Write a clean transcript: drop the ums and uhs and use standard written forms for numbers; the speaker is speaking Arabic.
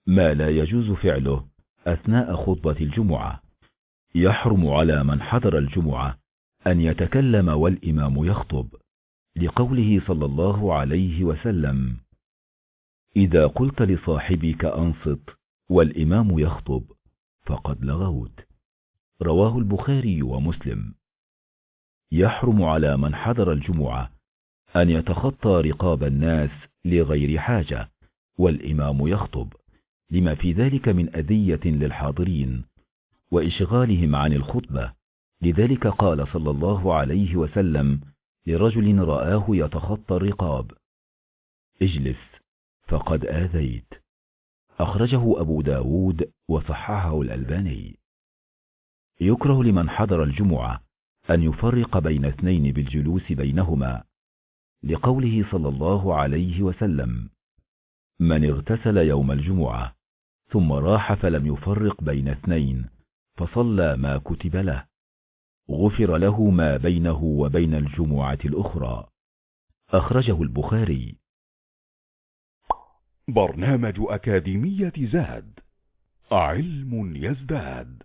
ما لا يجوز فعله أثناء خطبة الجمعة. يحرم على من حضر الجمعة أن يتكلم والإمام يخطب، لقوله صلى الله عليه وسلم: إذا قلت لصاحبك أنصت والإمام يخطب فقد لغوت. رواه البخاري ومسلم. يحرم على من حضر الجمعة أن يتخطى رقاب الناس لغير حاجة والإمام يخطب، لما في ذلك من أذية للحاضرين وإشغالهم عن الخطبة. لذلك قال صلى الله عليه وسلم لرجل رآه يتخطى الرقاب: اجلس فقد آذيت. أخرجه أبو داود وصححه الألباني. يكره لمن حضر الجمعة أن يفرق بين اثنين بالجلوس بينهما، لقوله صلى الله عليه وسلم: من اغتسل يوم الجمعة ثم راح فلم يفرق بين اثنين فصلى ما كتب له غفر له ما بينه وبين الجمعة الأخرى. أخرجه البخاري. برنامج أكاديمية زاد، علم يزداد.